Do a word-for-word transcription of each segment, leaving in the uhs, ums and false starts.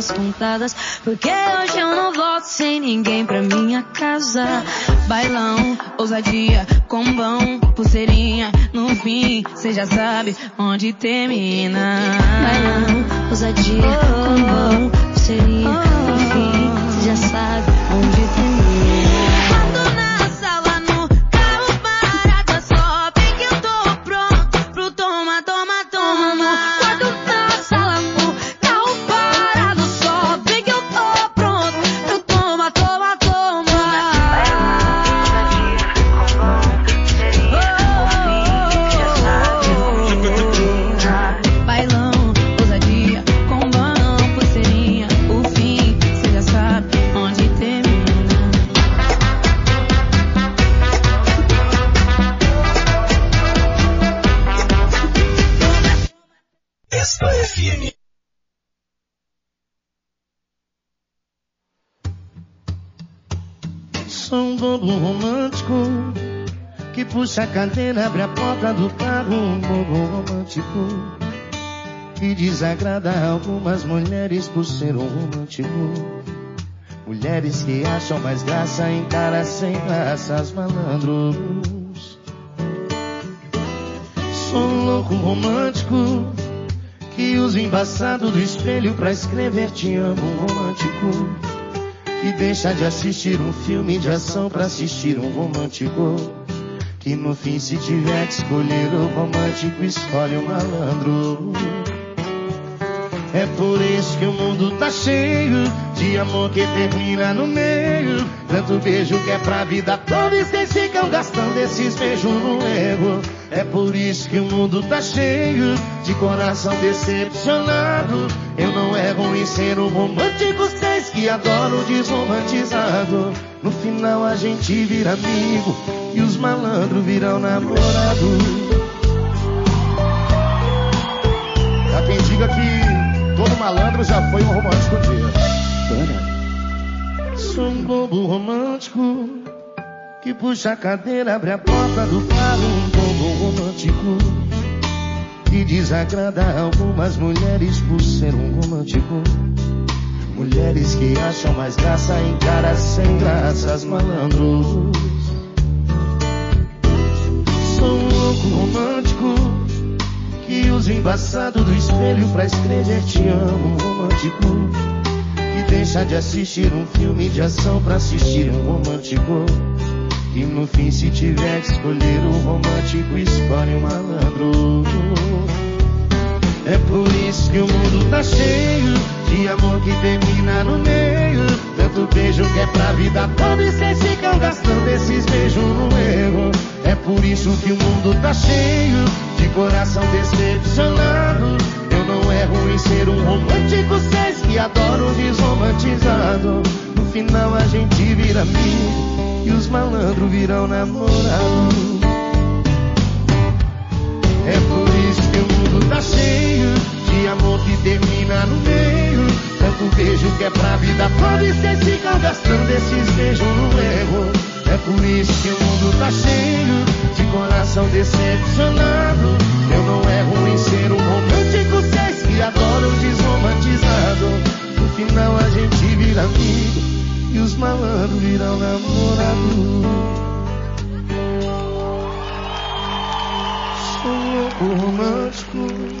horas contadas, porque hoje eu não volto sem ninguém pra minha casa. Bailão, ousadia, combão, pulseirinha, no fim, cê já sabe onde termina. Bailão, ousadia, combão, pulseirinha, no fim, cê já sabe onde termina. Quando na sala, no carro parado, só vem que eu tô pronto pro toma, toma, toma. Quando na sala, no carro parado, só vem que eu tô pronto pro toma, toma, toma. Bailão, ousadia, combão, pulseirinha, o fim, cê já sabe onde termina. Esta F M. Sou um bobo romântico que puxa a cadeira, abre a porta do carro. Um bobo romântico que desagrada algumas mulheres por ser um romântico. Mulheres que acham mais graça em caras sem graças, malandros. Sou um louco romântico que usa o embaçado do espelho pra escrever te amo. Um romântico que deixa de assistir um filme de ação pra assistir um romântico. Que no fim, se tiver que escolher o romântico, escolhe o malandro. É por isso que o mundo tá cheio de amor que termina no meio. Tanto beijo que é pra vida toda e vocês ficam gastando esses beijos no ego. É por isso que o mundo tá cheio de coração decepcionado. Eu não erro em ser um romântico, vocês que adoram o desromantizado. No final a gente vira amigo e os malandros viram namorado. Há quem diga que todo malandro já foi um romântico um dia. Sou um bobo romântico que puxa a cadeira, abre a porta do carro. Um bobo romântico que desagrada algumas mulheres por ser um romântico. Mulheres que acham mais graça em caras sem graças, malandros. Sou um louco romântico que usa o embaçado do espelho pra escrever te amo. Um romântico que deixa de assistir um filme de ação pra assistir um romântico. E no fim, se tiver que escolher o romântico, escolhe o malandro. É por isso que o mundo tá cheio de amor que termina no meio. Tanto beijo que é pra vida toda e vocês ficam gastando esses beijos no erro. É por isso que o mundo tá cheio de coração decepcionado. Eu não erro em ser um romântico, vocês que adoram o desromantizado. No final a gente vira amigo e os malandros viram namorado. É por isso que o mundo tá cheio de amor que termina no meio. Tanto beijo que é pra vida toda e vocês ficam gastando esses beijos no erro. É por isso que o mundo tá cheio de coração decepcionado. Eu não erro em ser um romântico, vocês que adoram o desromantizado. No final a gente vira amigo e os malandros viram namorado. Sou um louco romântico.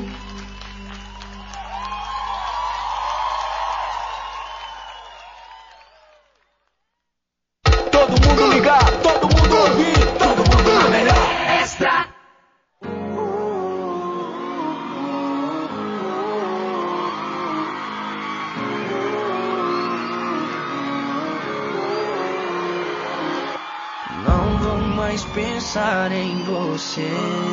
Todo mundo ligar, todo mundo ouvir, todo mundo na melhor. Extra. Não vou mais pensar em você.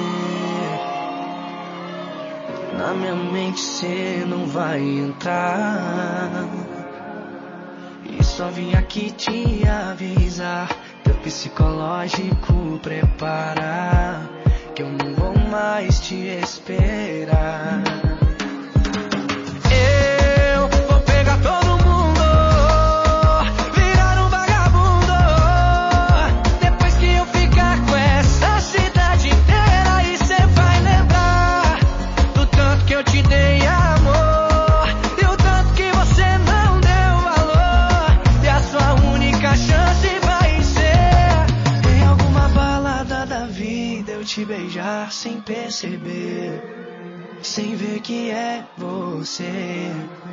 Na minha mente cê não vai entrar. E só vim aqui te avisar, teu psicológico preparar, que eu não vou mais te esperar. Eu vou pegar todo mundo, virar um vagabundo. Depois que eu ficar com essa cidade inteira, e cê vai lembrar do tanto que eu te dei amor e o tanto que você não beijar sem perceber, sem ver que é você.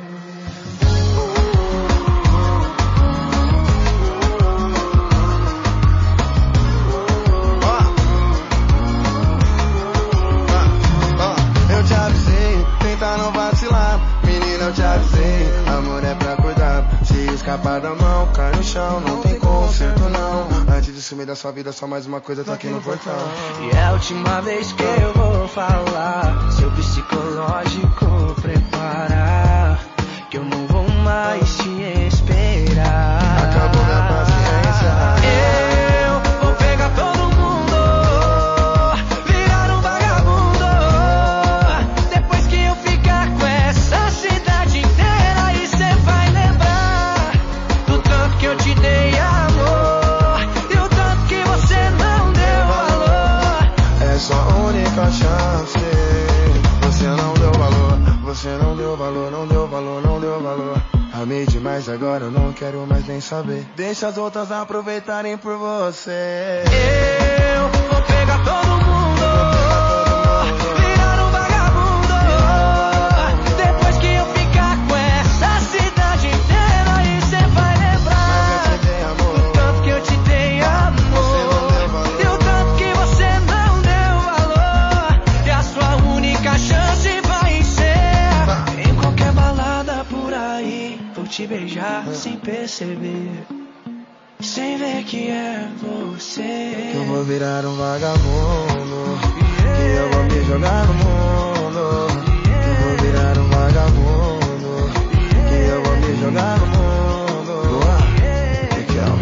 Eu te avisei, tenta não vacilar. Menina, eu te avisei, amor é pra cuidar. Se escapar da mão, cai no chão, não tem conserto não. Antes de sumir da sua vida, só mais uma coisa tá aqui no portão. E é a última vez que eu vou falar, seu psicológico prepara, que eu não vou mais te esperar. Acabou minha paciência. Eu vou pegar todo mundo, virar um vagabundo. Depois que eu ficar com essa cidade inteira, aí cê vai lembrar do tanto que eu te dei amor e o tanto que você não deu valor. É sua única chance. Você não deu valor, você não deu valor, não deu valor, não deu valor. Amei demais, agora eu não quero mais nem saber. Deixa as outras aproveitarem por você. Eu vou pegar todo mundo, virar um vagabundo. Depois que eu ficar com essa cidade inteira, aí cê vai lembrar Mas eu te dei amor, do tanto que eu te dei amor e o tanto que você não deu valor. E a sua única chance vai ser em qualquer balada por aí, vou te beijar sem perceber, sem ver que é você. que eu vou virar um vagabundo, que eu vou me jogar no mundo, que eu vou virar um vagabundo, que eu vou me jogar no mundo. Boa, Miguel.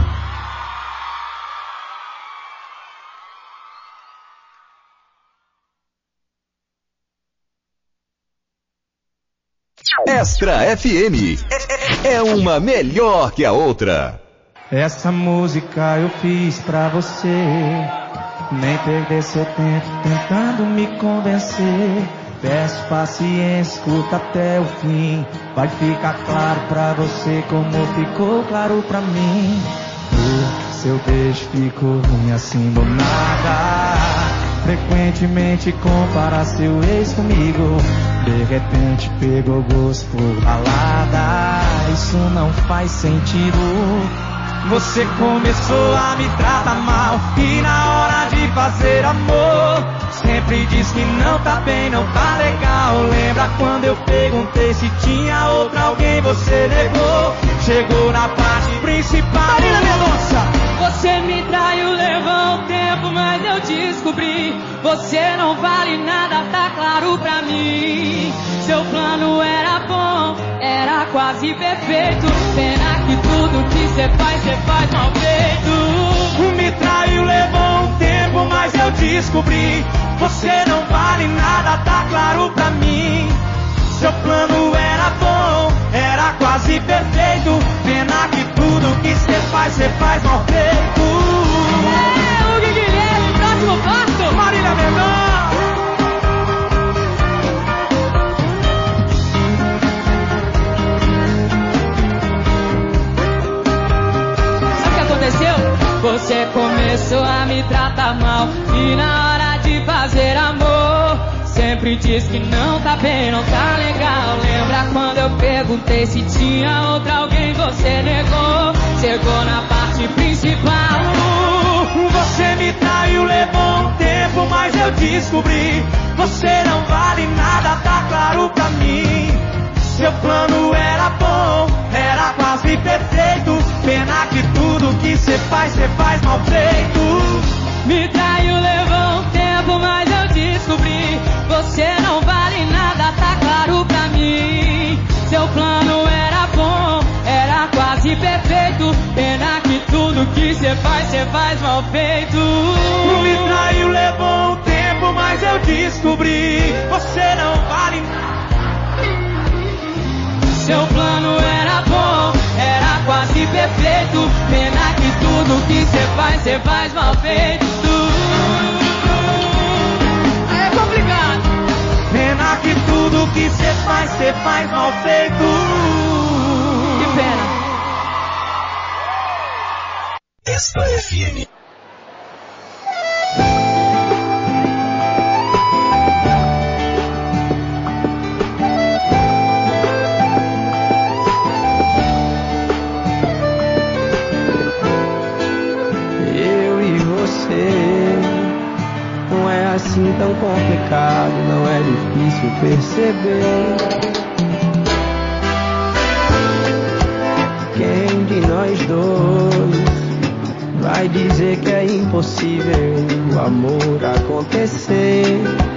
Extra F M é uma melhor que a outra. Essa música eu fiz pra você, nem perder seu tempo tentando me convencer. Peço paciência, escuta até o fim, vai ficar claro pra você como ficou claro pra mim. O seu beijo ficou ruim assim do nada, frequentemente compara seu ex comigo. De repente pegou gosto por balada, isso não faz sentido. Você começou a me tratar mal e na hora de fazer amor sempre diz que não tá bem, não tá legal. Lembra quando eu perguntei se tinha outra alguém, você negou. Chegou na parte principal. Marina Mendonça! Você me traiu, levou um tempo, mas eu descobri. Você não vale nada, tá claro pra mim. Seu plano era bom, era quase perfeito. Pena que tudo que cê faz, cê faz mal feito. Me traiu, levou um tempo, mas eu descobri. Você não vale nada, tá claro pra mim. Seu plano era bom, era quase perfeito. Pena que tudo que cê faz, cê faz mal feito. É, o Guilherme, próximo passo. Marília Mendonça. Sabe o que aconteceu? Você começou a me tratar mal e na hora de fazer amor sempre diz que não tá bem, não tá legal. Lembra quando eu perguntei se tinha outra alguém, você negou. Chegou na parte principal. Você me traiu, levou um tempo, mas eu descobri. Você não vale nada, tá claro pra mim. Seu plano era bom, era quase perfeito. Pena que tudo que cê faz, cê faz mal feito. Me traiu, levou um tempo, mas eu descobri. Você não vale nada, tá claro pra mim. Seu plano era bom, era quase perfeito. Pena que tudo que cê faz, cê faz mal feito. Me traiu, levou um tempo, mas eu descobri. Você não vale nada. Seu plano era bom, era quase perfeito. Pena que tudo que cê faz, cê faz mal feito. É complicado. Pena que tudo que cê faz, cê faz mal feito. Que pena. Extra F M. assim tão complicado, não é difícil perceber. Quem de nós dois vai dizer que é impossível o amor acontecer?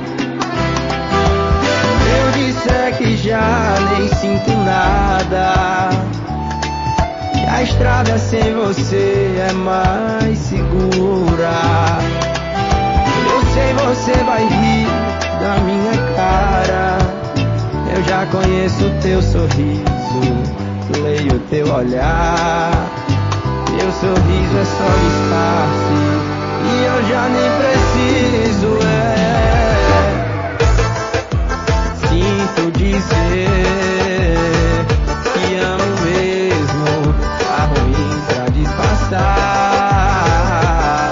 Eu disser que já nem sinto nada, que a estrada sem você é mais segura. Eu sei você vai rir da minha cara, eu já conheço teu sorriso, leio teu olhar. Teu sorriso é só disfarce e eu já nem preciso, é. Sinto dizer que amo mesmo, tá ruim pra disfarçar.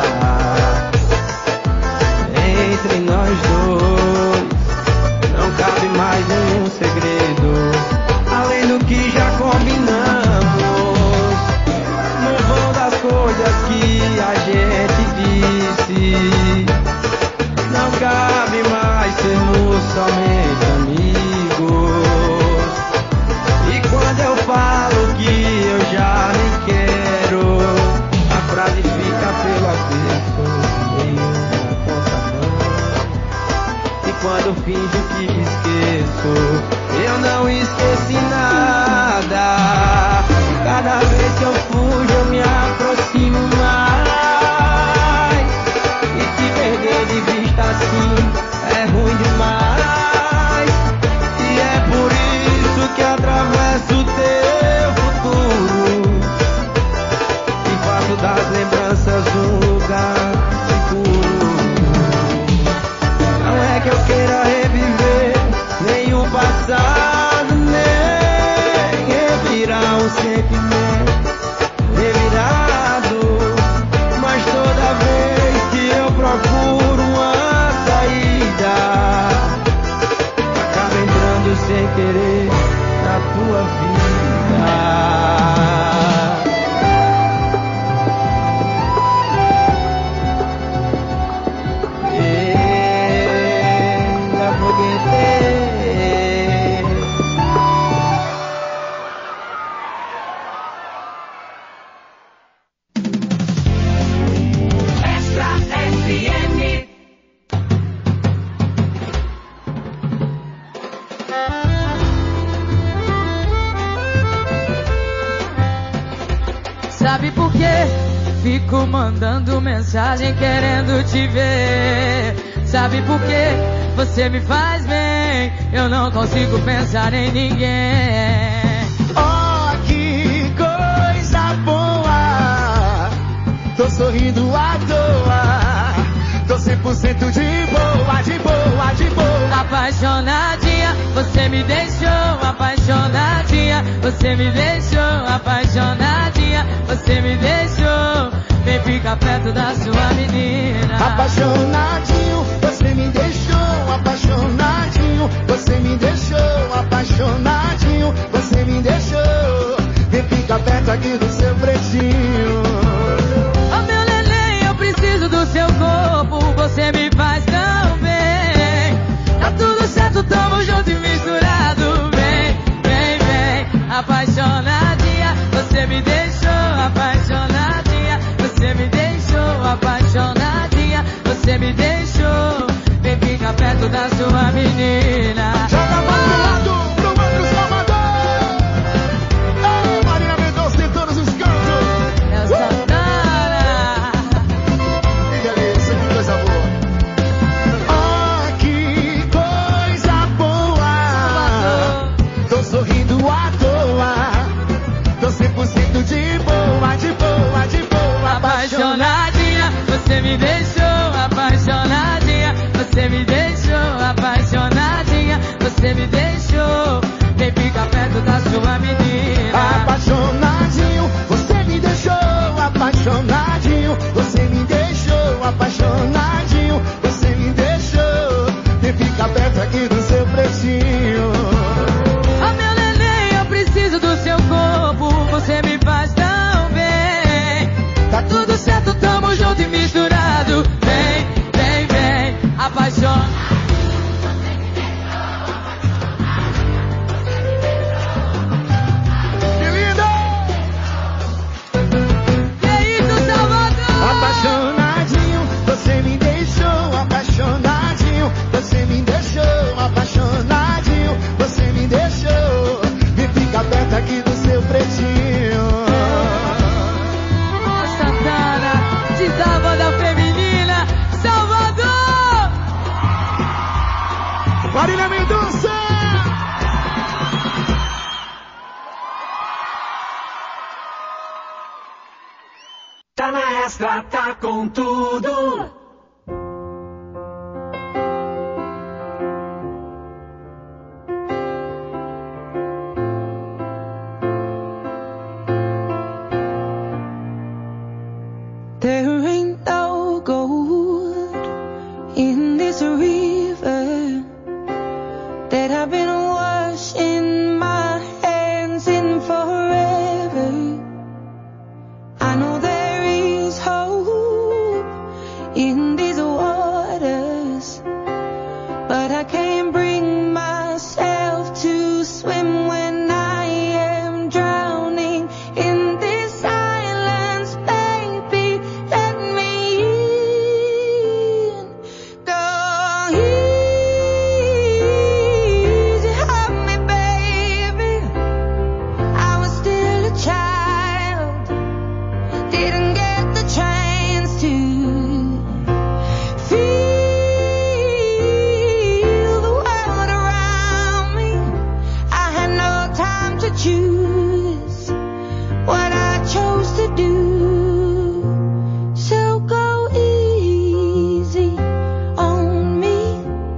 Entre nós dois não cabe mais nenhum segredo, além do que já combinamos. No vão das coisas que a gente disse, não cabe mais sermos somente amigos. E quando eu falo que eu já nem quero, a frase fica pelo avesso, meio na contramão. E quando finjo que esqueço, eu não esqueci nada. Cada vez que eu fujo eu me aproximo mais, e te perder de vista assim é ruim demais. E é por isso que atravesso o teu futuro e faço das lembranças um lugar seguro. Não é que eu queira reviver nem o passado, nem revirar um sentimento revirado, mas toda vez que eu procuro uma saída, acaba entrando sem querer na tua vida. Ainda foguetei. Extra F M. Sabe por quê? Fico mandando mensagem querendo te ver. Sabe por quê? Você me faz bem, eu não consigo pensar em ninguém. Oh, que coisa boa, tô sorrindo à toa, tô cem por cento de boa, de boa, de boa. Apaixonadinha, você me deixou. Apaixonadinha, você me deixou. Apaixonadinha, você me deixou. Vem ficar perto da sua menina. Apaixonadinho, você me deixou. Apaixonadinho, você me deixou. Apaixonadinho, você me deixou. Vem ficar perto aqui do seu pretinho. Oh meu neném, eu preciso do seu corpo, você me faz tão bem. Tá tudo certo, tamo junto e misturado. Vem, vem, vem. Apaixonadinha, você me deixou. Apaixonadinha, você me deixou. Apaixonadinha, você me deixou. Vem ficar perto da sua menina. Joga mais pro lado, pro Marcos Salvador. Ei, Marina Mendonça em todos os cantos. É o Santana. Que delícia, que coisa boa. Oh, que coisa boa. Tô sorrindo à toa, tô cem por cento de boa, de boa, de boa. Apaixonadinha, você me deixou. Apaixonadinha, você me deixou. Apaixonadinha, você me deixou. Vem ficar perto da sua menina. Apaixonadinho, você me deixou. Apaixonadinho, você me deixou. Apaixonadinho, você me deixou. Vem ficar perto aqui do seu pretinho. Oh meu neném, eu preciso do seu corpo, você me faz tão bem. Tá tudo certo, tamo junto e misturado. Tá na Extra, tá com tudo. There ain't no gold in this river that I've been washing my hands in forever. I know there is hope in these waters, but I can't bring myself to swim when I am drowning in this silence. Baby, let me in. Go easy on me, baby. I was still a child, didn't get the chance to feel the world around me. I had no time to choose what I chose to do. So go easy on me.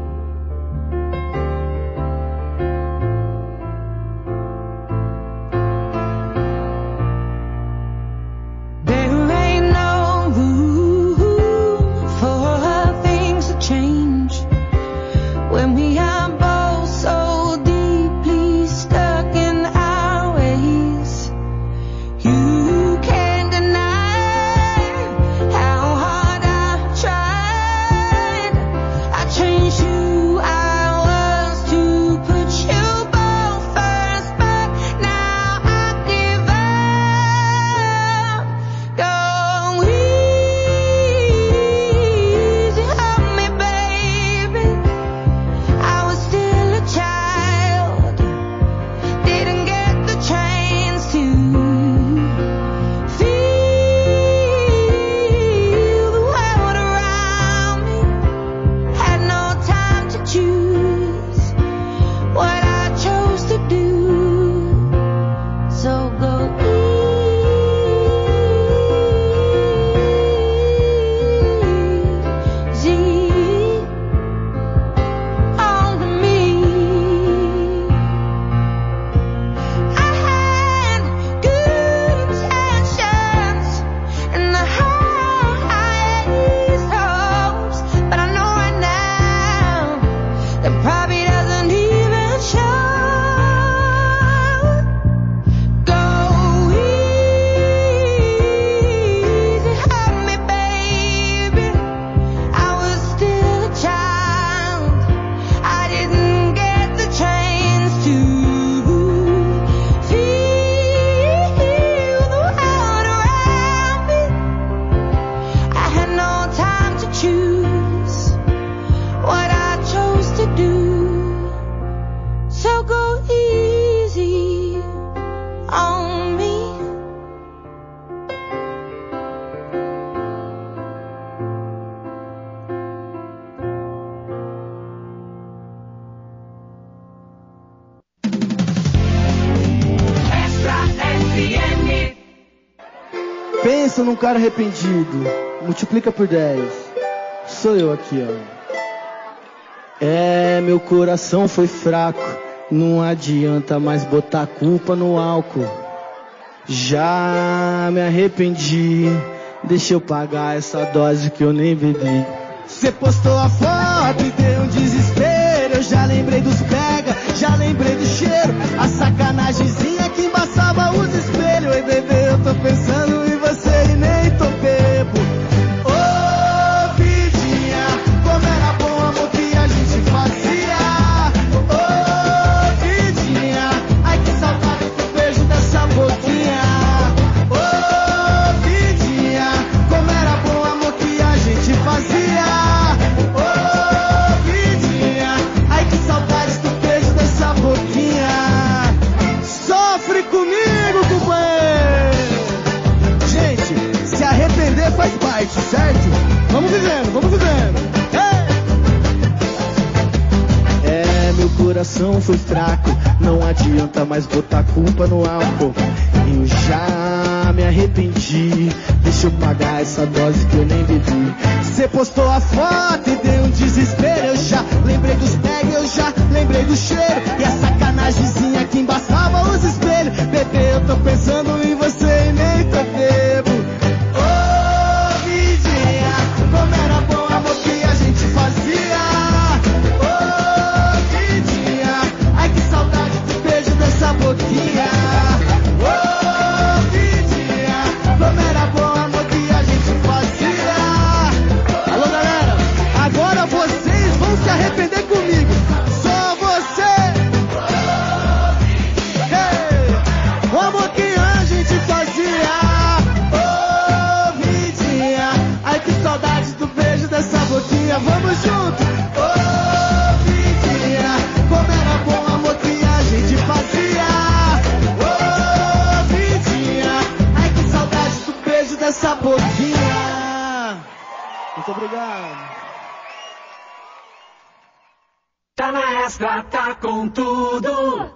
There ain't no room for things to change when we are both so deeply stuck in our ways. You can't deny how hard I tried. I changed who I was to put you both first, but now I give up. Go easy on me, baby. I was still a child, didn't get the chance to feel the world around me. Had no time to choose what I chose to do. So go easy on me. I had good intentions and the highest hopes, but I know right now that probably doesn't even show. Go easy on me, baby. I was still a child, I didn't get the chance to feel the world around me. I had no time to choose what I chose to do. So go easy on me. Extra F M. Pensa num cara arrependido, multiplica por dez. Sou eu aqui, ó. É, meu coração foi fraco, não adianta mais botar a culpa no álcool. Já me arrependi, deixa eu pagar essa dose que eu nem bebi. Cê postou a foto e deu um desespero. Eu já lembrei dos pega, já lembrei do cheiro. A sacanagemzinha que embaçava os espelhos. Ei, bebê, eu tô pensando em você e nem tô bebo. Ô, vidinha, como era bom o amor que a gente fazia. Ô, vidinha, ai que saudade do beijo dessa boquinha. Ô, vidinha, como era bom o amor que a gente fazia. Ô, vidinha, ai que saudade do beijo dessa boquinha. Sofre comigo, companheiro. Gente, se arrepender faz parte, certo? Vamos vivendo, vamos vivendo. É, meu coração foi fraco, não adianta mais botar culpa no álcool. Eu já me arrependi, deixa eu pagar pagar essa dose que eu nem bebi. Cê postou a foto e deu um desespero. Eu já lembrei dos pegs, eu já lembrei do cheiro. E a sacanagemzinha que embaçava os espelhos. Bebê, eu tô pensando em você e nem tô bebo. Ô, vidinha, como era bom a amor que a gente fazia. Ô, vidinha, ai que saudade do beijo dessa boquinha. Ô, vidinha, como era bom a amor que a gente fazia. Alô, galera, agora vocês vão se arrepender comigo. Só você. Hey, o amor que a gente fazia. Ô, vidinha, ai que saudade do beijo dessa boquinha. Vamos junto. Ô, vidinha, como era bom o amor que a gente fazia. Ô, vidinha, ai que saudade do beijo dessa boquinha. Muito obrigado. Tá na Extra, tá com tudo.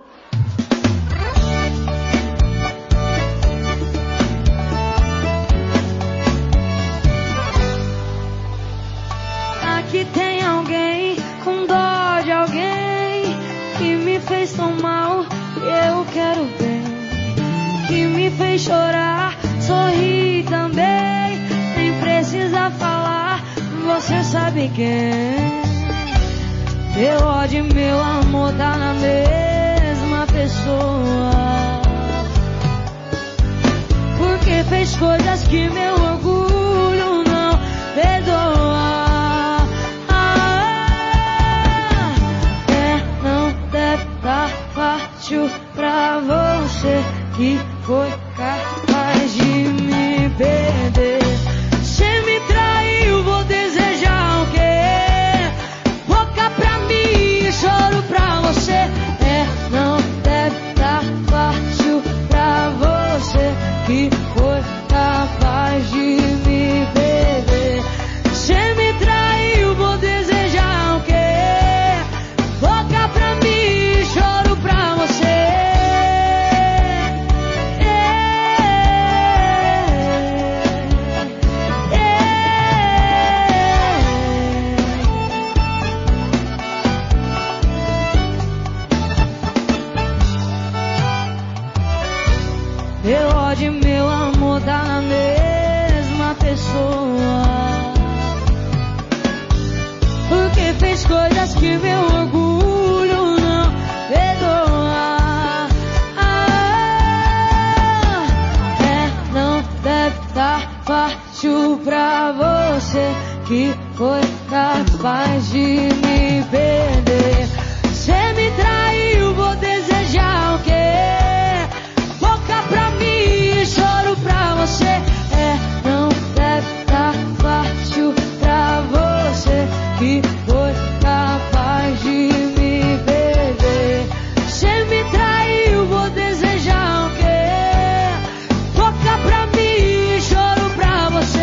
Aqui tem alguém com dó de alguém que me fez tão mal e eu quero bem. Que me fez chorar, sorrir também. Nem precisa falar, você sabe quem. Meu ódio e meu amor tá na mesma pessoa. Porque fez coisas que meu orgulho não perdoa. Ah, é, não deve tá fácil pra você que foi capaz de me perder. Você me traiu, vou desejar o quê? Choro pra você, é, não deve tá fácil pra você que foi capaz de me perder. Você me traiu, vou desejar o quê? Boca pra mim, choro pra você. Meu ódio e meu amor tá na mesma pessoa. Porque fez coisas que meu orgulho não perdoa. Ah, é, não deve tá fácil pra você que foi capaz de me perder. Você me traiu, vou desejar o quê? Pra mim, choro pra você. É, não deve tá fácil pra você que foi capaz de me perder. Você me traiu, vou desejar o quê? Boca pra mim, choro pra você.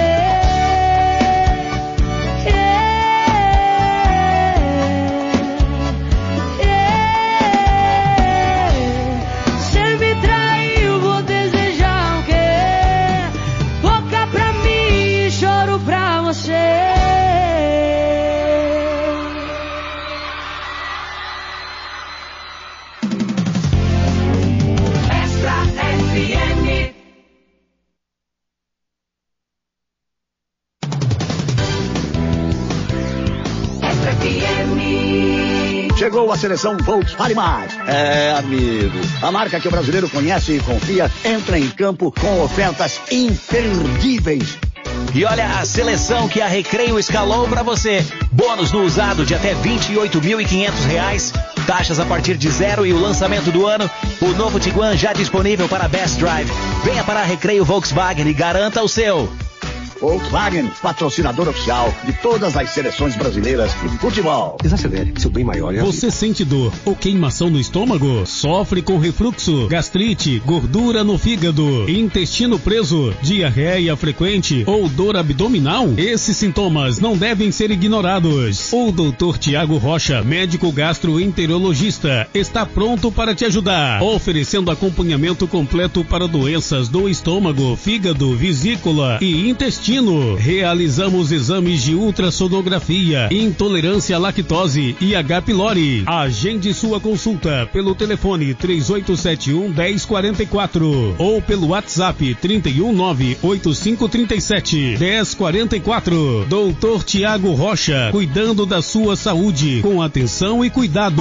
Chegou a seleção Volkswagen Mais. É, amigo, a marca que o brasileiro conhece e confia entra em campo com ofertas imperdíveis. E olha a seleção que a Recreio escalou para você. Bônus no usado de até vinte e oito mil e quinhentos reais. Taxas a partir de zero e o lançamento do ano. O novo Tiguan já disponível para Best Drive. Venha para a Recreio Volkswagen e garanta o seu. Volkswagen, patrocinador oficial de todas as seleções brasileiras de futebol. Desacelere, seu bem maior é... Você sente dor ou queimação no estômago? Sofre com refluxo, gastrite, gordura no fígado, intestino preso, diarreia frequente ou dor abdominal? Esses sintomas não devem ser ignorados. O doutor Tiago Rocha, médico gastroenterologista, está pronto para te ajudar, oferecendo acompanhamento completo para doenças do estômago, fígado, vesícula e intestino. intestino. Realizamos exames de ultrassonografia, intolerância à lactose e H. pylori. Agende sua consulta pelo telefone três oito sete um, um zero quatro quatro ou pelo WhatsApp trinta e um, nove oito cinco três sete, um zero quatro quatro. Doutor Tiago Rocha, cuidando da sua saúde com atenção e cuidado.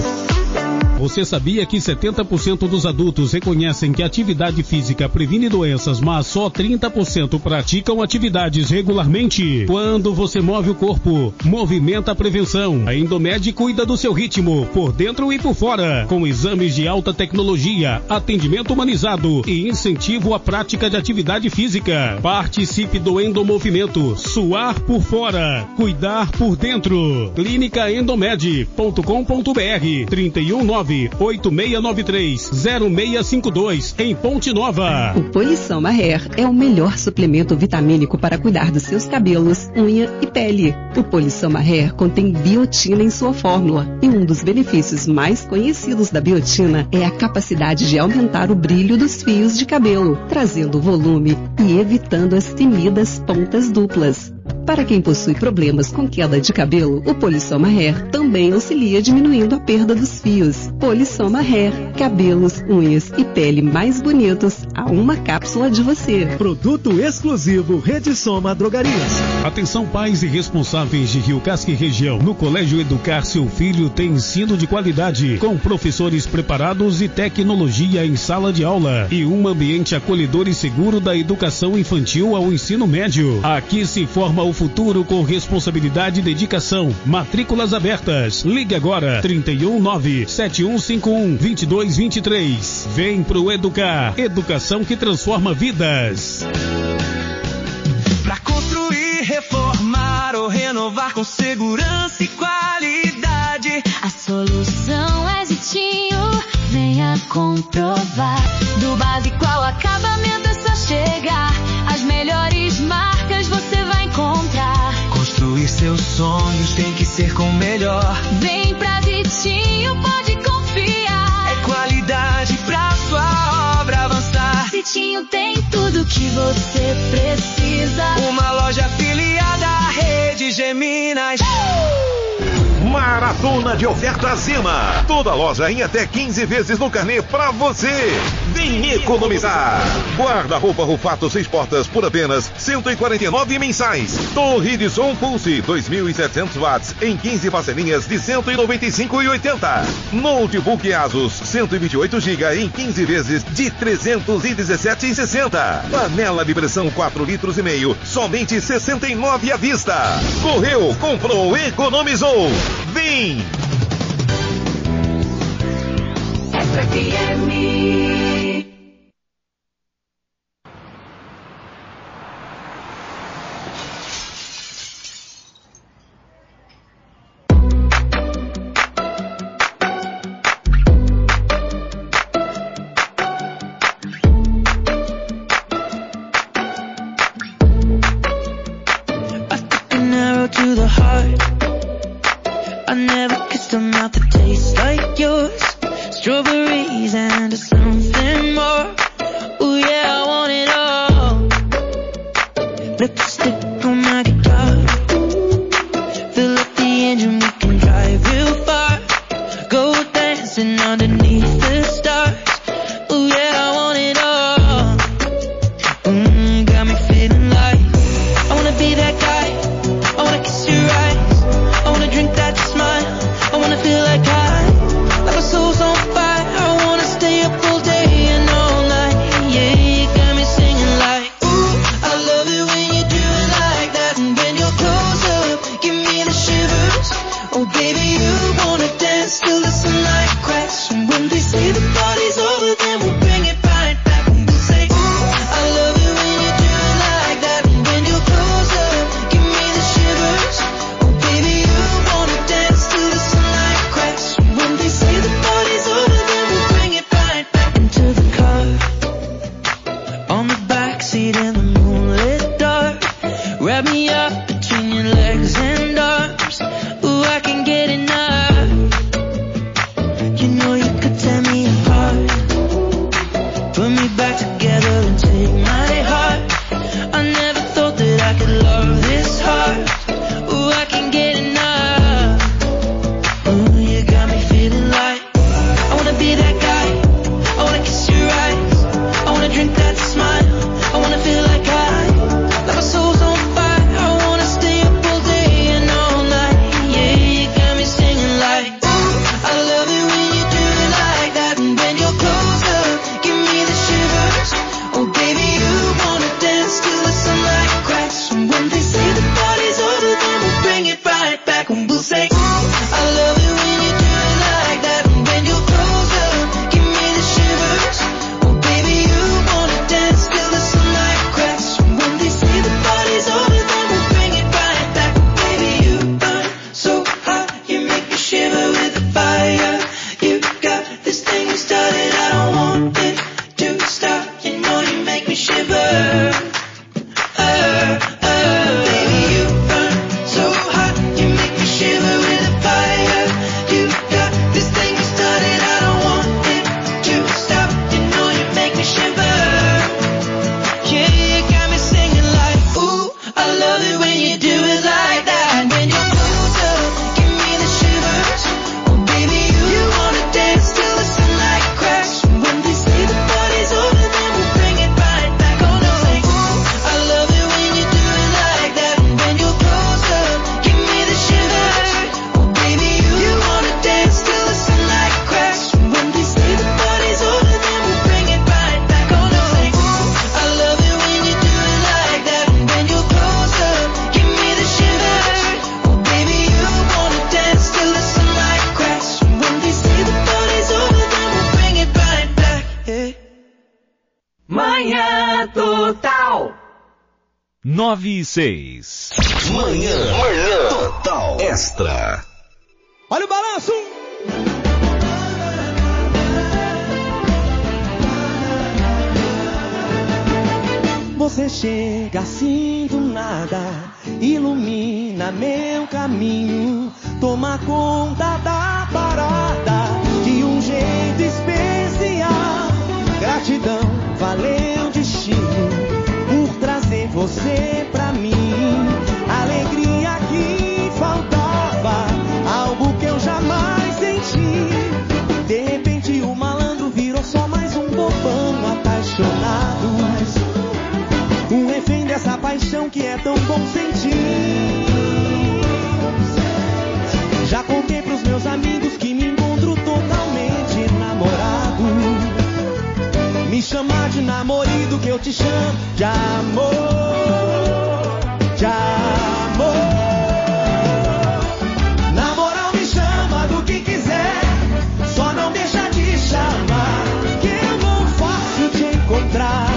Você sabia que setenta por cento dos adultos reconhecem que a atividade física previne doenças, mas só trinta por cento praticam atividades regularmente? Quando você move o corpo, movimenta a prevenção. A Endomed cuida do seu ritmo, por dentro e por fora, com exames de alta tecnologia, atendimento humanizado e incentivo à prática de atividade física. Participe do Endomovimento, suar por fora, cuidar por dentro. clínica endomed ponto com ponto br, trinta e um, nove oito seis nove três, zero seis cinco dois, em Ponte Nova. O Polissoma Hair é o melhor suplemento vitamínico para cuidar dos seus cabelos, unha e pele. O Polissoma Hair contém biotina em sua fórmula e um dos benefícios mais conhecidos da biotina é a capacidade de aumentar o brilho dos fios de cabelo, trazendo volume e evitando as temidas pontas duplas. Para quem possui problemas com queda de cabelo, o Polissoma Hair também auxilia diminuindo a perda dos fios. Polissoma Hair, cabelos, unhas e pele mais bonitos a uma cápsula de você. Produto exclusivo Rede Soma Drogarias. Atenção pais e responsáveis de Rio Casca e região. No Colégio Educar, seu filho tem ensino de qualidade, com professores preparados e tecnologia em sala de aula e um ambiente acolhedor e seguro da educação infantil ao ensino médio. Aqui se forma o futuro com responsabilidade e dedicação. Matrículas abertas. Ligue agora trinta e um, nove sete um cinco um, dois dois dois três. Vem pro Educar. Educação que transforma vidas. Pra construir, reformar ou renovar com segurança e qualidade, a solução é Zitinho. Venha comprovar. Do básico ao acabamento é só chegar. As melhores marcas você vai encontrar. Construir seus sonhos tem que ser com o melhor. Vem pra Zitinho, pode confiar. É qualidade pra sua obra avançar. Zitinho tem tudo que você precisa. Uma loja afiliada à Rede Geminas. Maratona de ofertas Zema. Toda loja em até quinze vezes no carnê pra você. Vem economizar. Guarda-roupa Rufato seis portas por apenas cento e quarenta e nove reais mensais. Torre de som Pulse dois mil e setecentos watts em quinze parcelinhas de cento e noventa e cinco reais e oitenta centavos. Notebook Asus cento e vinte e oito gigabytes em quinze vezes de trezentos e dezessete reais e sessenta centavos. Panela de pressão quatro litros e meio, somente sessenta e nove reais à vista. Correu, comprou, economizou. Vem! F M. I took an arrow to the heart. I never kissed a mouth that tastes like yours. Strawberries and something more. Ooh yeah, I want it all. Lipstick on my guitar. Fill up the engine, we can drive real far. Go dancing underneath the stars. Ooh yeah, I want it all. Mm, got me feeling like I wanna be that guy. I wanna kiss your eyes. I wanna drink that smile. I wanna feel like I, like my soul's on fire. I wanna stay up all day and all night. Yeah, you got me singing like, ooh, I love it when you do it like that. And when you're close up, give me the shivers. Oh baby, you wanna dance till the sunlight cracks. And when they say the party's over, then we'll bring it right back. And we'll say, ooh, I love it when you do it like that. And when you're close up, give me the shivers. Oh baby, you wanna dance till the sunlight cracks. And when they say the party's over, then we'll bring it right back. Into the car, on the backseat in the moonlit dark. Wrap me up between your legs and arms. Ooh, I can get enough. You know you could tear me apart. Put me back together and take my heart. I never thought that nove seis. Manhã, manhã total extra. Olha o balanço! Você chega assim do nada, ilumina meu caminho, toma conta da parada de um jeito especial. Gratidão, valeu destino por trazer você pra mim. Alegria que faltava, algo que eu jamais senti. De repente o malandro virou só mais um bobão apaixonado, um refém dessa paixão que é tão bom sentir. Já contei pros meus amigos que me encontro totalmente namorado. Me chamar de namorido que eu te chamo de amor, de amor. Na moral me chama do que quiser, só não deixa de chamar, que eu não fácil te encontrar.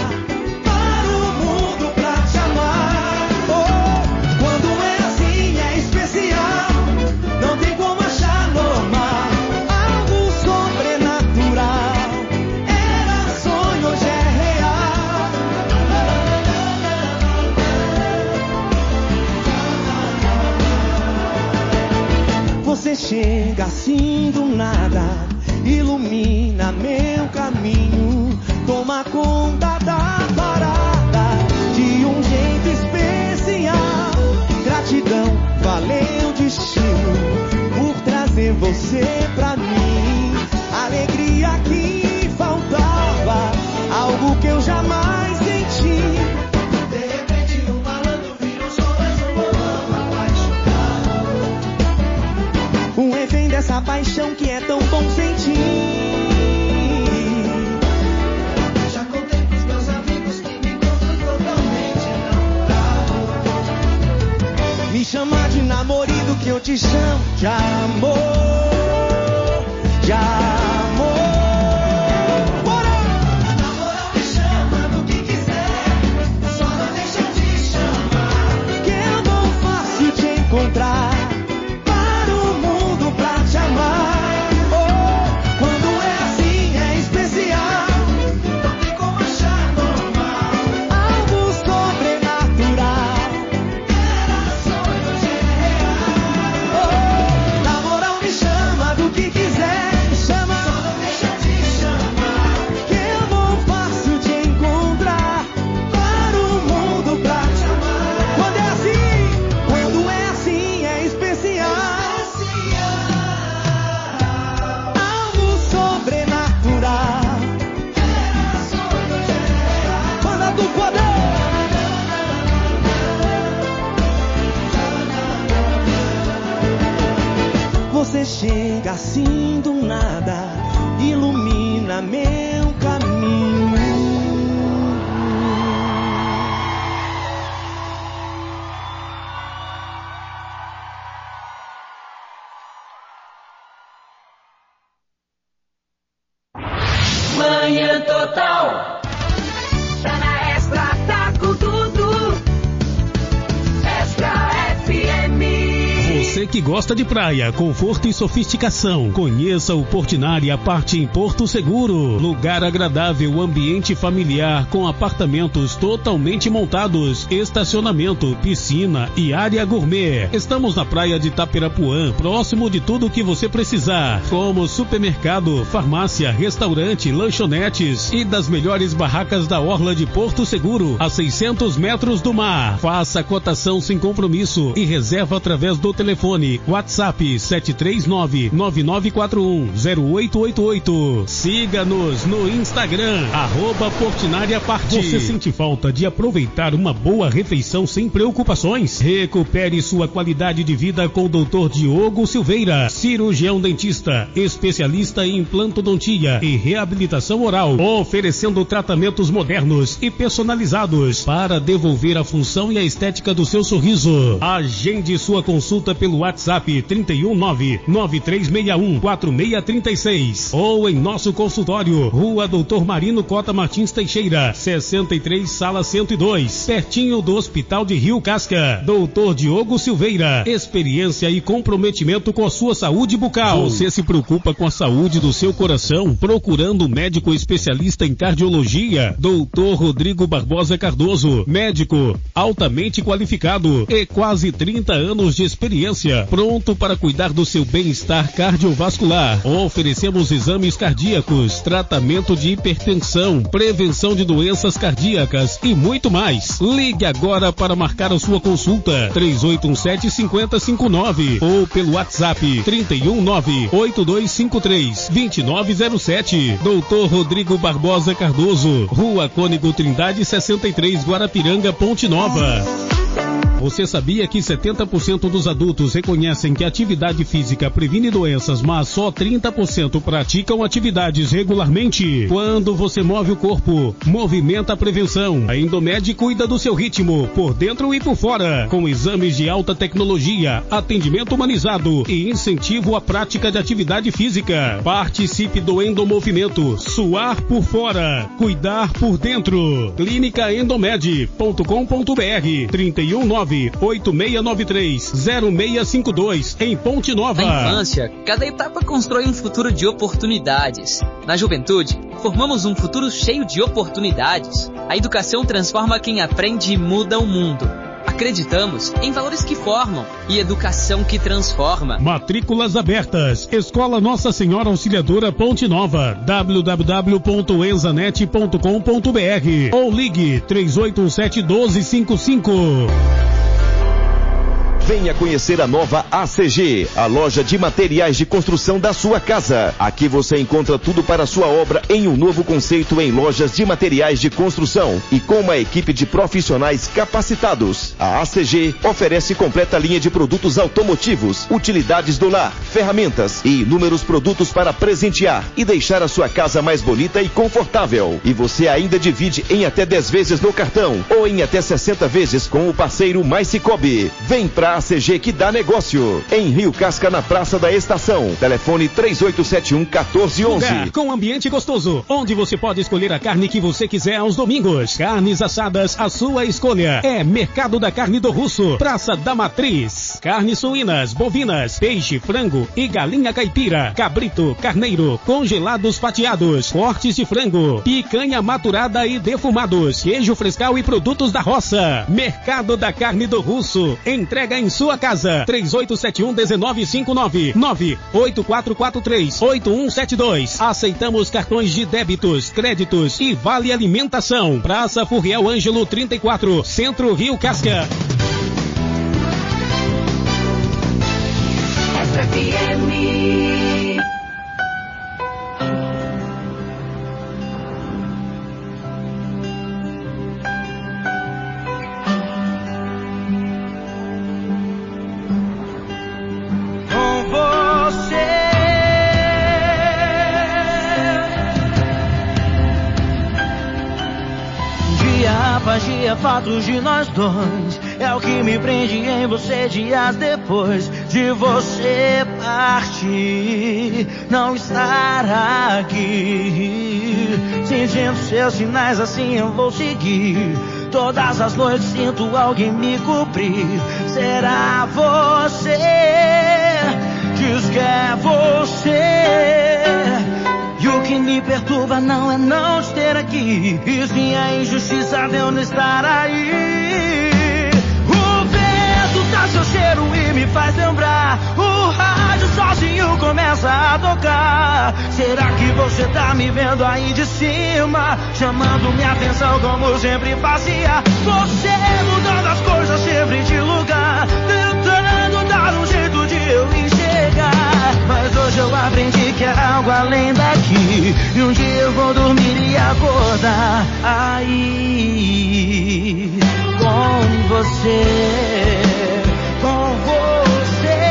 Você chega assim do nada, ilumina meu caminho, toma conta da parada de um jeito especial. Gratidão, valeu destino por trazer você pra mim. Alegria que faltava, algo que eu jamais senti. De repente um malandro virou só mais um bolão apaixonado, um refém dessa paixão que é tão bom sentir. Já contei pros meus amigos que me encontram totalmente namorado. Me chamar de namorido que eu te chamo de amor, de amor. Bora! Na moral me chama do que quiser, só não deixa de chamar, que eu não fácil te encontrar. Você chega assim do nada, ilumina meu caminho. Manhã Total. Tá na Extra, tá com tudo. Extra F M. Você que gosta de praia, conforto e sofisticação, conheça o Portinari Aparte em Porto Seguro. Lugar agradável, ambiente familiar com apartamentos totalmente montados, estacionamento, piscina e área gourmet. Estamos na praia de Tapirapuã, próximo de tudo o que você precisar, como supermercado, farmácia, restaurante, lanchonetes e das melhores barracas da orla de Porto Seguro, a seiscentos metros do mar. Faça a cotação sem compromisso e reserva através do telefone WhatsApp sete três nove, nove nove quatro um, zero oito oito oito. Siga-nos no Instagram, arroba Portinari Aparte. Você sente falta de aproveitar uma boa refeição sem preocupações? Recupere sua qualidade de vida com o doutor Diogo Silveira, cirurgião dentista, especialista em implantodontia e reabilitação oral, oferecendo tratamentos modernos e personalizados para devolver a função e a estética do seu sorriso. Agende sua consulta pelo pelo WhatsApp trinta e um nove nove três seis um quatro seis três seis ou em nosso consultório, Rua Doutor Marino Cota Martins Teixeira, sessenta e três, sala cento e dois, pertinho do Hospital de Rio Casca. Doutor Diogo Silveira, experiência e comprometimento com a sua saúde bucal. Você se preocupa com a saúde do seu coração, procurando um médico especialista em cardiologia? Doutor Rodrigo Barbosa Cardoso, médico altamente qualificado e quase trinta anos de experiência, pronto para cuidar do seu bem-estar cardiovascular. Oferecemos exames cardíacos, tratamento de hipertensão, prevenção de doenças cardíacas e muito mais. Ligue agora para marcar a sua consulta três oito um sete, cinco zero cinco nove ou pelo WhatsApp trinta e um nove oito dois cinco três dois nove zero sete. Doutor Rodrigo Barbosa Cardoso, Rua Cônego Trindade sessenta e três, Guarapiranga, Ponte Nova. Você sabia que setenta por cento dos adultos reconhecem que a atividade física previne doenças, mas só trinta por cento praticam atividades regularmente? Quando você move o corpo, movimenta a prevenção. A Endomed cuida do seu ritmo, por dentro e por fora, com exames de alta tecnologia, atendimento humanizado e incentivo à prática de atividade física. Participe do Endomovimento. Suar por fora, cuidar por dentro. clínica endomed ponto com ponto br trinta e um nove oito seis nove três zero seis cinco dois em Ponte Nova. Na infância, cada etapa constrói um futuro de oportunidades. Na juventude, formamos um futuro cheio de oportunidades. A educação transforma quem aprende e muda o mundo. Acreditamos em valores que formam e educação que transforma. Matrículas abertas. Escola Nossa Senhora Auxiliadora Ponte Nova. w w w ponto enzanet ponto com ponto br ou ligue três oito um sete um dois cinco cinco. Venha conhecer a nova A C G, a loja de materiais de construção da sua casa. Aqui você encontra tudo para a sua obra em um novo conceito em lojas de materiais de construção e com uma equipe de profissionais capacitados. A A C G oferece completa linha de produtos automotivos, utilidades do lar, ferramentas e inúmeros produtos para presentear e deixar a sua casa mais bonita e confortável. E você ainda divide em até dez vezes no cartão ou em até sessenta vezes com o parceiro Mais Cicobi. Vem pra A C G que dá negócio. Em Rio Casca, na Praça da Estação. Telefone três oito sete um um quatro um um. Lugar com ambiente gostoso, onde você pode escolher a carne que você quiser aos domingos. Carnes assadas, a sua escolha. É Mercado da Carne do Russo, Praça da Matriz. Carnes suínas, bovinas, peixe, frango e galinha caipira, cabrito, carneiro, congelados fatiados, cortes de frango, picanha maturada e defumados, queijo frescal e produtos da roça. Mercado da Carne do Russo. Entrega em sua casa. três oito sete um um nove cinco nove nove oito quatro quatro três oito um sete dois. Aceitamos cartões de débitos, créditos e vale alimentação. Praça Furriel Ângelo trinta e quatro, Centro Rio Casca. F M. Magia, fatos de nós dois é o que me prende em você dias depois de você partir, não estar aqui. Sentindo seus sinais, assim eu vou seguir. Todas as noites sinto alguém me cobrir. Será você? Diz que é você. E o que me perturba não é não te ter aqui. Fiz minha injustiça de eu não estar aí. O vento dá seu cheiro e me faz lembrar. O rádio sozinho começa a tocar. Será que você tá me vendo aí de cima? Chamando minha atenção como sempre fazia. Você mudando as coisas sempre de lugar. Tentando dar um jeito de eu enxergar. Mas hoje eu aprendi que é algo além daqui. E um dia eu vou dormir e acordar aí com você, com você.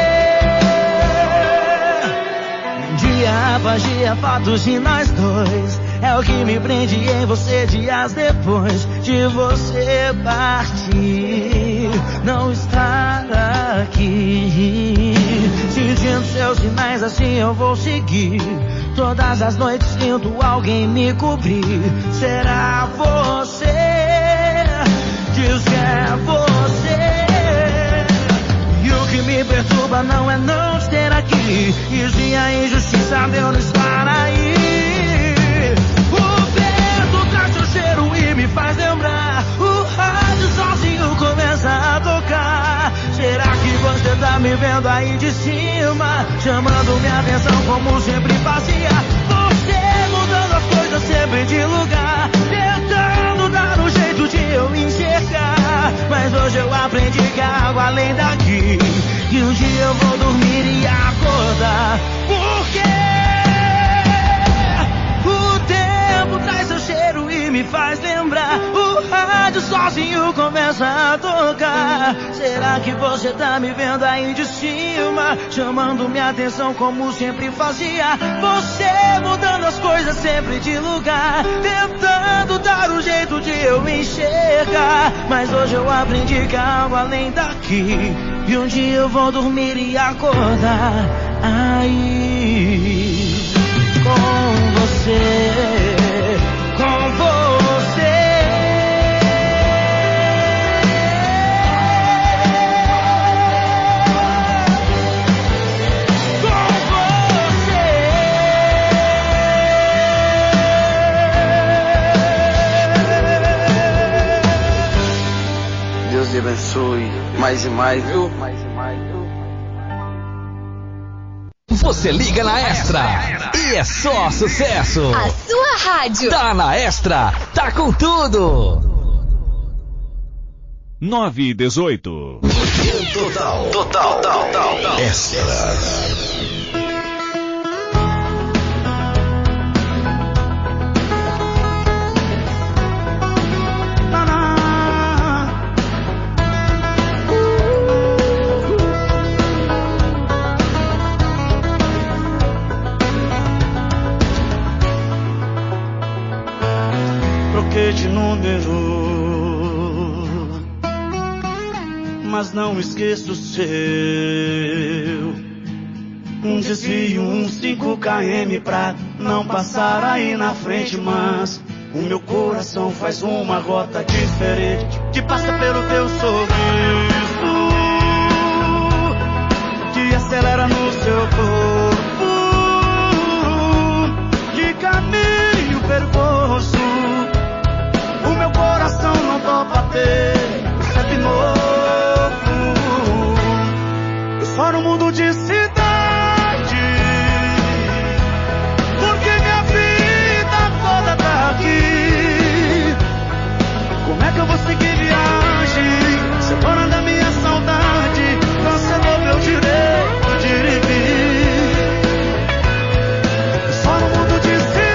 Um dia magia, fatos de nós dois é o que me prende em você dias depois de você partir, não estar aqui, sentindo seus sinais, assim eu vou seguir. Todas as noites sinto alguém me cobrir. Será você? Diz que é você. E o que me perturba não é não te ter aqui, e se a injustiça de eu não estar aí. O vento traz seu cheiro e me faz lembrar. O rádio sozinho começa a tocar. Será que você tá me vendo aí de cima, chamando minha atenção como sempre fazia? Você mudando as coisas sempre de lugar, tentando dar um jeito de eu enxergar. Mas hoje eu aprendi que há água além daqui, que um dia eu vou dormir e acordar. Porque o tempo traz seu cheiro e me faz lembrar. O rádio sozinho começa a tocar. Será que você tá me vendo aí de cima, chamando minha atenção como sempre fazia? Você mudando as coisas sempre de lugar, tentando dar um jeito de eu enxergar. Mas hoje eu aprendi que há algo além daqui, e um dia eu vou dormir e acordar aí com você, com você. Deus te abençoe mais e mais, viu? Mais e mais, viu? Você liga na Extra e é só sucesso. A sua rádio tá na Extra, tá com tudo. nove e dezoito. Total, total, total, Extra. De número, mas não esqueço o seu. Um desvio, um cinco quilômetros pra não passar aí na frente, mas o meu coração faz uma rota diferente, que passa pelo teu sorriso, que acelera no seu corpo, de caminho perigoso. O meu coração não topa ter sempre novo. Eu só não mudo de cidade, porque minha vida toda tá aqui. Como é que eu vou seguir viagem? Você fora da minha saudade, cancelou meu direito de ir e vir. Eu só não mudo de cidade,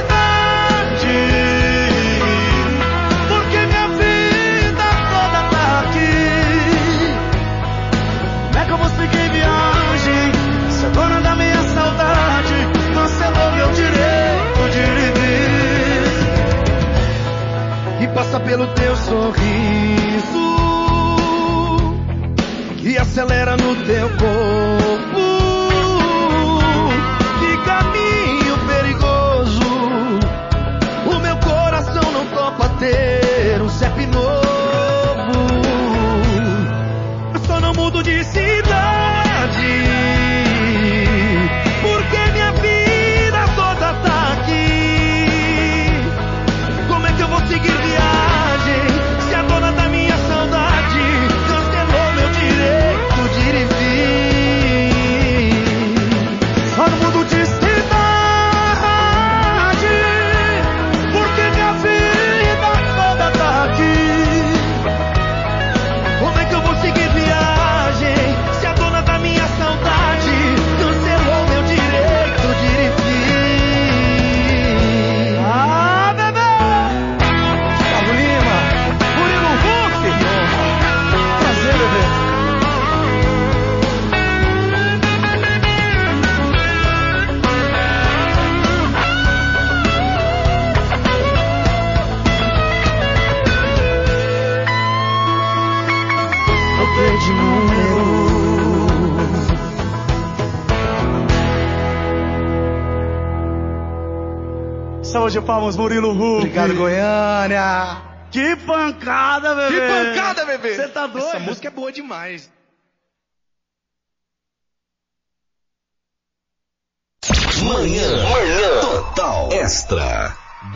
seguir viagem, se a dona da minha saudade cancelou meu direito de ir e vir. E passa pelo teu sorriso, que acelera no teu corpo, que caminho perigoso. O meu coração não topa ter um C E P novo. Eu só não mudo de cidade, porque minha vida toda tá aqui. Como é que eu vou seguir viagem, se a dona da minha saudade cancelou meu direito de ir e vir? Só não mudo de cidade, porque minha vida toda tá aqui. Como é que eu vou seguir viagem, se a dona da minha saudade hoje palmas Murilo Huck. Obrigado, Goiânia. Que pancada, bebê. Que pancada, bebê. Você tá doido? Essa música é boa demais. Manhã, manhã total extra.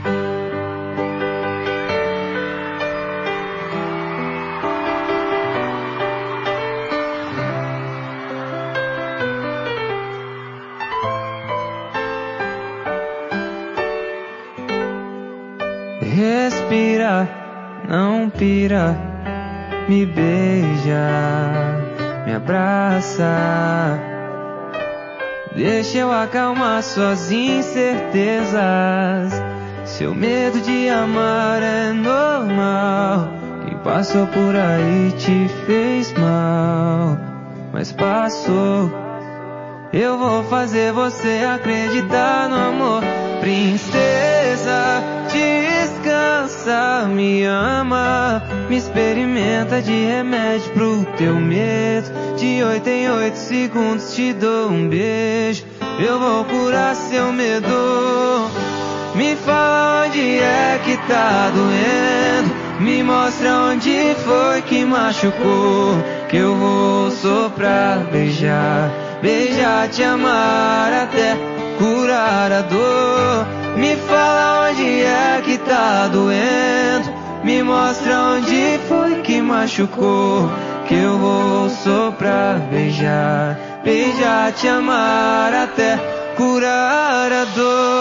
Respira, não pira, me beija, me abraça. Deixa eu acalmar suas incertezas. Seu medo de amar é normal. Quem passou por aí te fez mal, mas passou. Eu vou fazer você acreditar no amor. Princesa, descansa, me ama, me experimenta de remédio pro teu medo. De oito em oito segundos te dou um beijo. Eu vou curar seu medo. Me fala onde é que tá doendo, me mostra onde foi que machucou, que eu vou soprar, beijar, beijar, te amar até curar a dor. Me fala onde é que tá doendo, me mostra onde foi que machucou, que eu vou soprar, beijar, beijar, te amar até curar a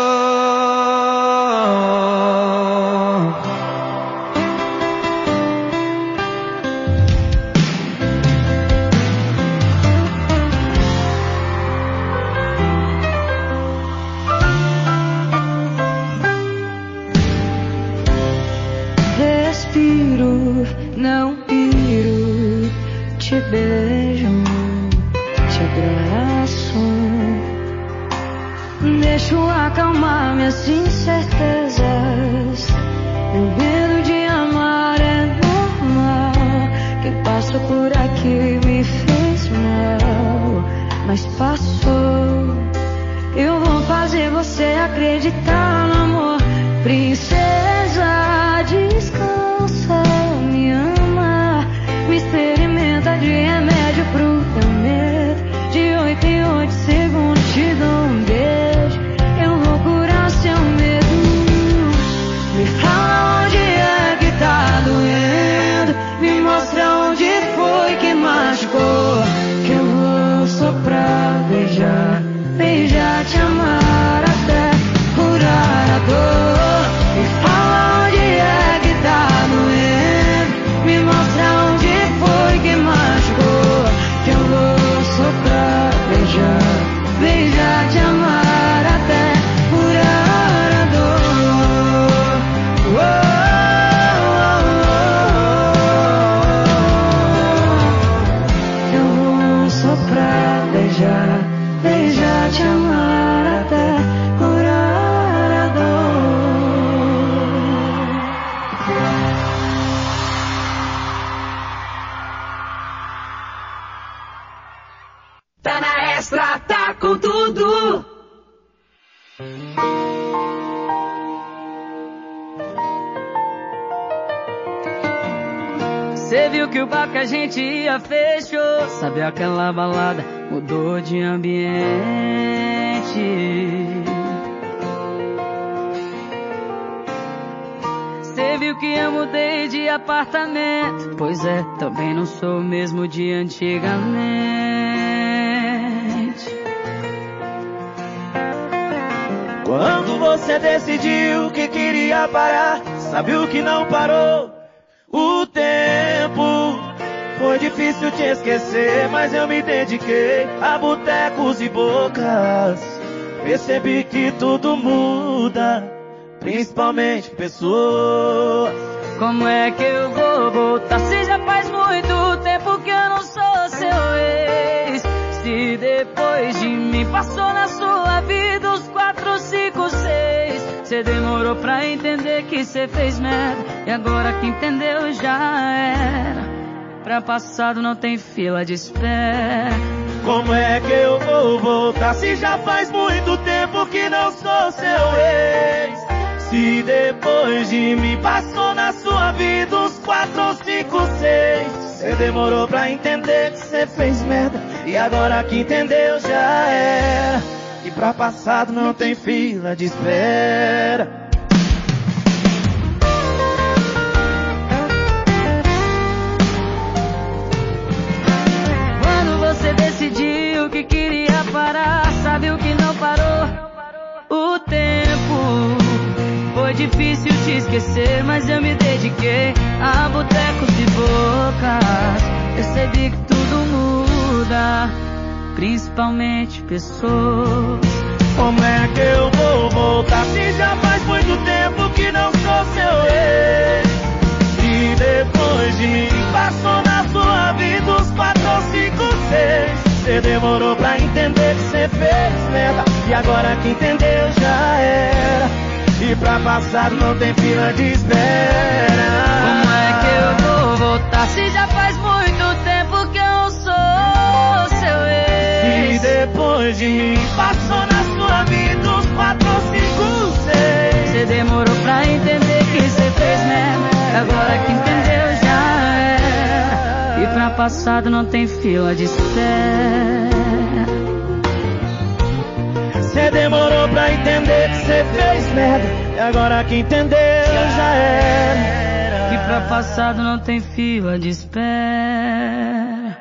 dor. Respiro, não piro, te beijo, te abraço. Deixo acalmar minhas incertezas. Meu medo de amar é normal. Quem passou por aqui me fez mal, mas passou. Eu vou fazer você acreditar no amor. Princesa, descansa, me ama, me experimenta de remédio pro teu medo. De oito em oito segundos te dou um beijo. Eu vou curar seu medo. Me fala onde é que tá doendo, me mostra onde foi que machucou, que eu vou soprar, beijar, beijar, te amar até curar a dor. Me fala onde é que tá doendo, me mostra onde foi que machucou, que eu vou soprar, beijar, beijar, te amar até curar a dor. Oh, oh, oh, oh. Eu vou soprar, beijar, beijar, te amar até curar a dor. Tá na Extra, tá com tudo. Cê viu que o bar que a gente ia fechou. Sabe aquela balada mudou de ambiente. Cê viu que eu mudei de apartamento. Pois é, também não sou o mesmo de antigamente. Quando você decidiu que queria parar, sabe o que não parou? O tempo. Foi difícil te esquecer, mas eu me dediquei a botecos e bocas. Percebi que tudo muda, principalmente pessoas. Como é que eu vou voltar se já faz muito tempo que eu não sou seu ex? Se depois de mim passou na sua vida os quatro, cinco, seis. Cê demorou pra entender que cê fez merda, e agora que entendeu já era. Pra passado não tem fila de espera. Como é que eu vou voltar se já faz muito tempo que não sou seu ex? Se depois de mim passou na sua vida uns quatro ou cinco, seis, cê demorou pra entender que cê fez merda, e agora que entendeu já era, que pra passado não tem fila de espera. Quando você decidiu que queria parar, sabe o que não parou? O tempo. Foi difícil te esquecer, mas eu me dediquei a botecos e bocas. Percebi que tudo muda, principalmente pessoas. Como é que eu vou voltar se já faz muito tempo que não sou seu ex? E depois de mim passou na sua vida uns quatro ou cinco, seis, cê demorou pra entender que cê fez merda, e agora que entendeu já era, e pra passado não tem fila de espera. Como é que eu vou voltar se já faz muito tempo que eu sou seu ex? Se depois de mim passou na sua vida uns quatro ou cinco, seis, cê demorou pra entender que cê fez merda, agora que entendeu já era, e pra passado não tem fila de espera. Cê demorou pra entender que cê fez merda, e agora que entendeu já era, que pra passado não tem fila de espera.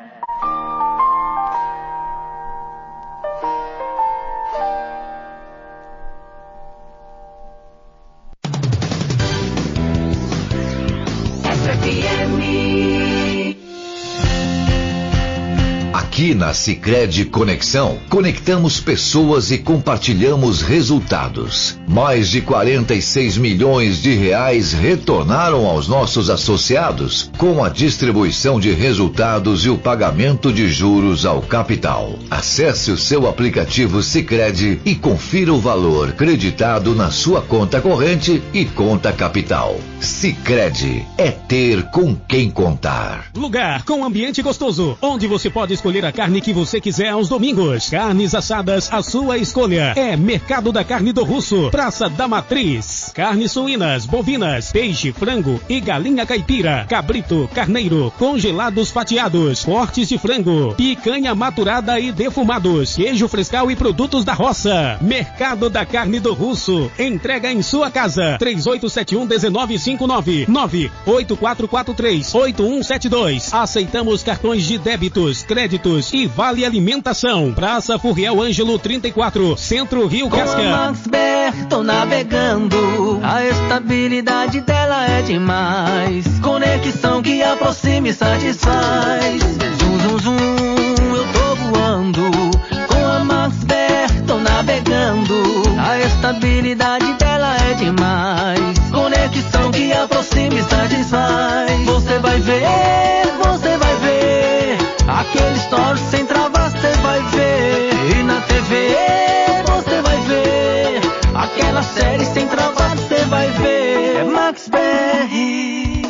Aqui na Sicredi Conexão, conectamos pessoas e compartilhamos resultados. Mais de quarenta e seis milhões de reais retornaram aos nossos associados com a distribuição de resultados e o pagamento de juros ao capital. Acesse o seu aplicativo Sicredi e confira o valor creditado na sua conta corrente e conta capital. Sicredi é ter com quem contar. Lugar com ambiente gostoso, onde você pode escolher a carne que você quiser aos domingos. Carnes assadas, a sua escolha. É Mercado da Carne do Russo, Praça da Matriz. Carnes suínas, bovinas, peixe, frango e galinha caipira, cabrito, carneiro, congelados fatiados, cortes de frango, picanha maturada e defumados, queijo frescal e produtos da roça. Mercado da Carne do Russo. Entrega em sua casa. três oito sete um, um nove cinco nove, nove oito quatro quatro três, oito um sete dois. Aceitamos cartões de débitos, créditos e vale alimentação. Praça Furriel Ângelo trinta e quatro, Centro Rio Casca. Com a Maxber tô navegando, a estabilidade dela é demais. Conexão que aproxima e satisfaz. Zum, zum, zum, eu tô voando. Com a Maxber tô navegando, a estabilidade dela é demais. Conexão que aproxima e satisfaz. Você vai ver, você vai ver aquele story sem travas, você vai ver. E na T V você vai ver aquela série sem travas, você vai ver. É Max B R.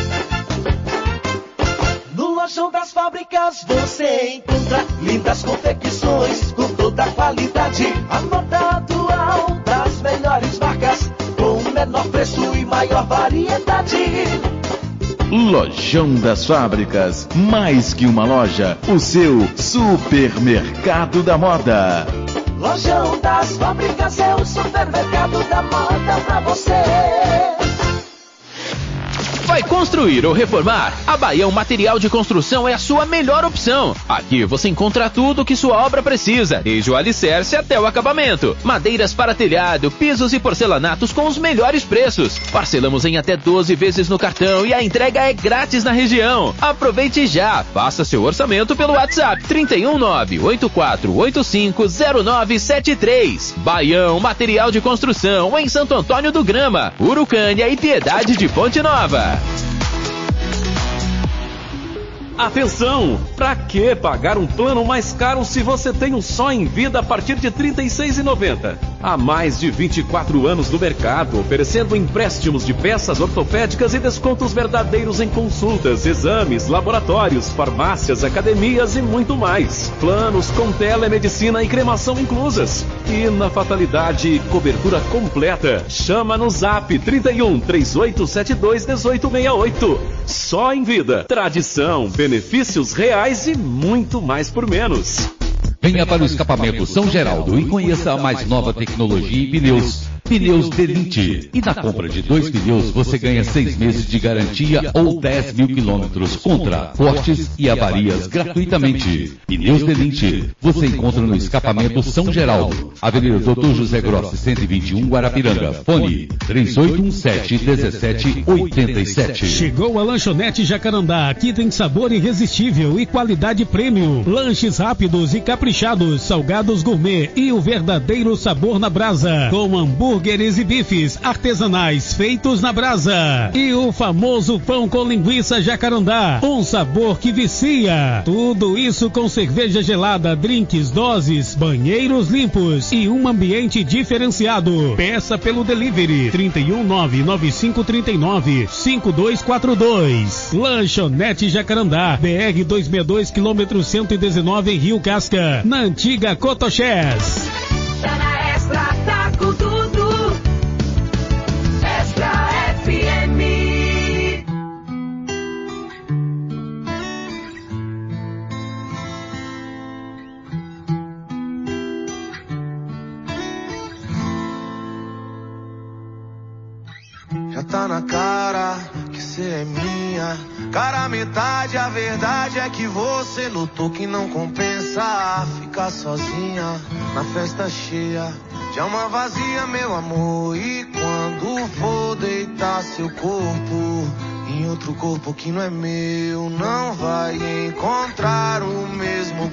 No Lojão das Fábricas você encontra lindas confecções com toda a qualidade. A moda atual das melhores marcas, com o menor preço e maior variedade. Lojão das Fábricas, mais que uma loja, o seu supermercado da moda. Lojão das Fábricas é o supermercado da moda pra você. Vai construir ou reformar? A Baião Material de Construção é a sua melhor opção. Aqui você encontra tudo o que sua obra precisa, desde o alicerce até o acabamento. Madeiras para telhado, pisos e porcelanatos com os melhores preços. Parcelamos em até doze vezes no cartão e a entrega é grátis na região. Aproveite já. Faça seu orçamento pelo WhatsApp trinta e um, nove oito quatro oito cinco zero nove sete três. Baião Material de Construção em Santo Antônio do Grama, Urucânia e Piedade de Ponte Nova. Atenção! Pra que pagar um plano mais caro se você tem um Só em Vida a partir de trinta e seis reais e noventa centavos? Há mais de vinte e quatro anos no mercado, oferecendo empréstimos de peças ortopédicas e descontos verdadeiros em consultas, exames, laboratórios, farmácias, academias e muito mais. Planos com telemedicina e cremação inclusas. E na fatalidade, cobertura completa. Chama no Zap trinta e um, três oito sete dois, um oito seis oito. Só em Vida. Tradição, benefícios reais e muito mais por menos. Venha para o Escapamento São Geraldo e conheça a mais nova tecnologia em pneus. Pneus Delinte. E na compra de dois pneus você ganha seis meses de garantia ou dez mil quilômetros contra cortes e avarias gratuitamente. Pneus Delinte. Você encontra no Escapamento São Geraldo, Avenida doutor José Grossi, cento e vinte e um, Guarapiranga. Fone três oito um sete, um sete oito sete. Chegou a Lanchonete Jacarandá. Aqui tem sabor irresistível e qualidade premium. Lanches rápidos e caprichados, salgados gourmet e o verdadeiro sabor na brasa. Com hambúrgueres e bifes artesanais feitos na brasa. E o famoso pão com linguiça Jacarandá. Um sabor que vicia. Tudo isso com cerveja gelada, drinks, doses, banheiros limpos e um ambiente diferenciado. Peça pelo delivery trinta e um, nove nove cinco três nove, cinco dois quatro dois. Lanchonete Jacarandá, B R duzentos e sessenta e dois, quilômetro cento e dezenove, em Rio Casca, na antiga Cotoxés. Tá na Extra, tá com tudo. Extra F M. Já tá na cara que cê é minha. Cara, metade, a verdade é que você lutou, que não compensa ficar sozinha na festa cheia de alma vazia, meu amor. E quando for deitar seu corpo em outro corpo que não é meu, não vai encontrar o mesmo